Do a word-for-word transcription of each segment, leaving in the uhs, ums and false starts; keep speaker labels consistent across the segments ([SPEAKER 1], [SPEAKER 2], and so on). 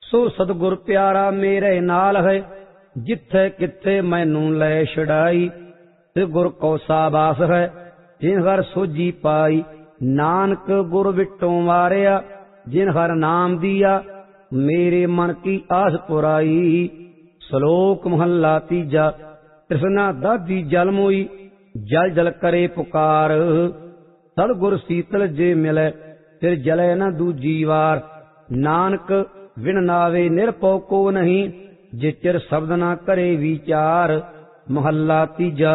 [SPEAKER 1] सो सतगुर प्यारा मेरे नाल है, जिथे किथे मैनू लै छड़ाई। ते गुर को साबास है, जिन हर सोझी पाई। नानक गुर विटों वारिया, जिन हर नाम दिया। मेरे मन की आस पुराई। श्लोक महला तीजा। तृष्णा दाधी जल मोई, जल जल करे पुकार। सतगुर शीतल जे मिले, फिर जले न दूजी वार। नानक विन नावे निरपौ को नहीं, जे चिर शब्द ना करे विचार। महला तीजा।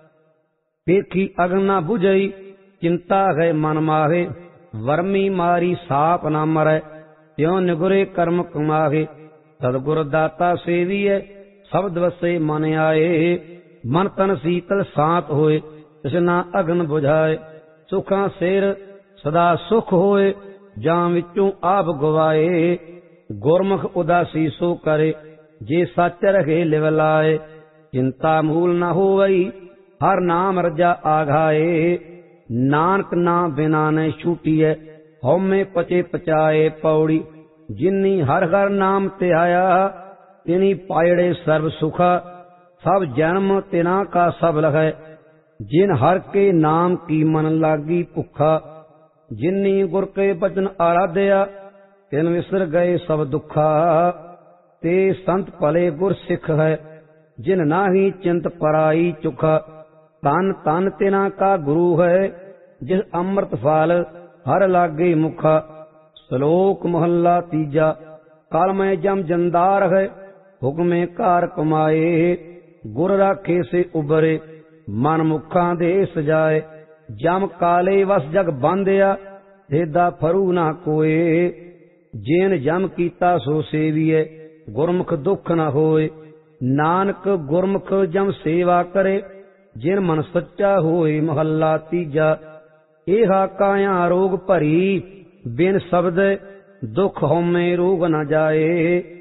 [SPEAKER 1] पेखी अग्न ना बुझई, चिंता है मन माहे। वर्मी मारी साप ना मरै, त्यों निगुरे कर्म कमाहे। सतगुर दाता सेविए, शब्द वसे मन आए। मन तन शीतल शांत होए, तृष्णा अग्न बुझाए। सुखां सिर सदा सुख होए, जां विचों आप गवाए। गुरमुख उदासी सो करे, जे सच रहे लिव लाए। चिंता मूल न होवई, हर नाम रजा आघाए। नानक नाम बिना न छूटीए, हौमे पचे पचाए। पौड़ी जिन्नी हर हर नाम त्याया, तिनी पायड़े सर्व सुखा। सब जन्म तिना का सब लहै, जिन हर के नाम की मन लागी भुखा। जिन्नी गुर के बचन आराध्या, तिन विसर गए सब दुखा। ते संत भले गुर सिख है, जिन नाही चिंत पराई चुखा। तन तन तिना का गुरु है, जिस अमृत फल हर लागे मुखा। श्लोक महला तीजा। काल में जम जंदार है, हुक्मे कार कमाए। गुर राखे से उबरे, मन मुखा दे सजाए। जम काले वस जग बांधिया, भेदा फरू ना कोए। जेन जम कीता सो सेविए, गुरमुख दुख न होए। नानक गुरमुख जम सेवा करे, जिन मन सच्चा होए। महला तीजा। एहा काया रोग भरी, बिन शब्द दुख होमे रोग न जाए।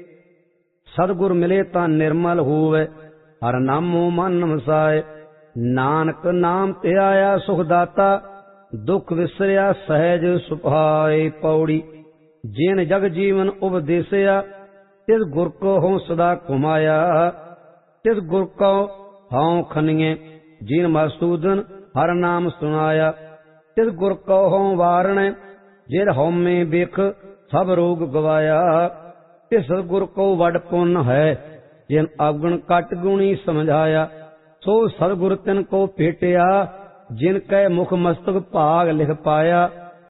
[SPEAKER 1] सतगुर मिले ता निर्मल होवे, हर नामो मन वसाए। नानक नाम ते आया सुखदाता, दुख विसरिया सहज सुभाए। पौड़ी जिन जग जीवन उपदेसिया, तिस गुर को हों सदा घुमाया। तिस गुर को हों खनिए, जिन मसूदन हर नाम सुनाया। तिस गुर को हों वारण, जिन होमे बिख सब रोग गवाया। तिस गुर को वड पुन है, जिन अवगुण कट गुणी समझाया। सो सतगुर तिन को भेटिया, जिन कै मुख मस्तक भाग लिख पाया।